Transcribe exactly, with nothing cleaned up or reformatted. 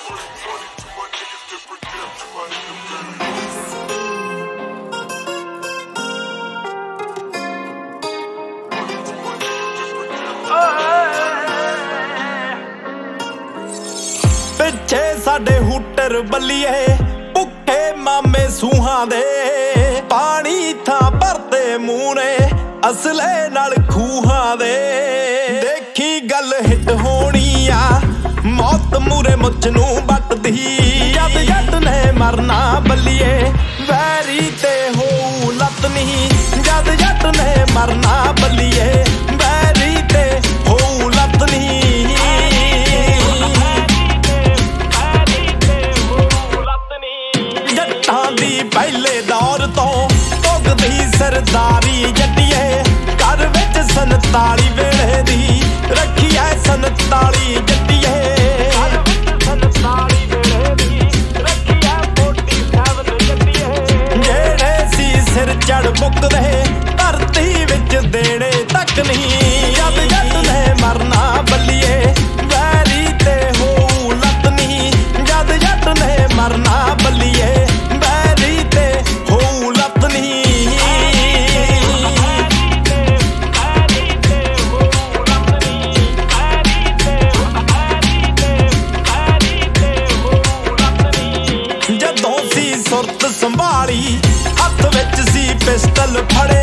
ਪਿੱਛੇ ਸਾਡੇ ਹੂਟਰ ਬੱਲੀਏ ਭੁੱਖੇ ਮਾਮੇ ਸੂਹਾਂ ਦੇ ਪਾਣੀ ਥਾਂ ਭਰਦੇ ਮੂੰਹ ਨੇ ਅਸਲੇ ਨਾਲ ਖੂਹਾਂ ਦੇ। ਦੇਖੀ ਗੱਲ ਹਿੱਟ ਹੋਣੀ ਆ ਮੌਤ ਮੂਰੇ ਮੁੱਛ ਨੂੰ ਵੱਟਦੀ ਜਦ ਜੱਟ ਨੇ ਮਰਨਾ ਬੱਲੀਏ ਵੈਰੀ ਤੇ ਹੋਊ ਲੱਤ ਨਹੀਂ ਜਦ ਜੱਟ ਨੇ ਮਰਨਾ ਬੱਲੀਏ ਵੈਰੀ ਤੇ ਹੋਊ ਲੱਤ ਨਹੀਂ। ਜੱਟਾਂ ਦੀ ਪਹਿਲੇ ਦੌਰ ਤੋਂ ਭੁਗਦੀ ਸਰਦਾਰੀ ਜੱਟੀਏ ਘਰ ਵਿੱਚ ਸੰਤਾਲੀ ਵੇਲੇ ਦੀ ਰੱਖੀ ਐ ਸੰਤਾਲੀ ਜੱਟੀਏ ਜਿਹੜੇ ਸੀ ਸਿਰ ਚੜ ਮੁੱਕਦੇ ਧਰਤੀ ਵਿੱਚ ਦੇਣੇ ਤੱਕ ਨਹੀਂ ਜਦ ਜੱਟ ਨੇ ਮਰਨਾ ਬੱਲੀਏ ਵੈਰੀ ਤੇ ਹੋਊ ਲੱਤ ਨਹੀਂ ਜਦ ਜੱਟ ਨੇ ਮਰਨਾ ਬੱਲੀਏ ਵੈਰੀ ਤੇ ਹੋਊ ਲੱਤ ਨਹੀਂ। ਜਦੋਂ ਸੀ ਸੁਰਤ ਸੰਭਾਲੀ ਹੱਥ ਵਿੱਚ ਸੀ ਪਿਸਟਲ ਫੜੇ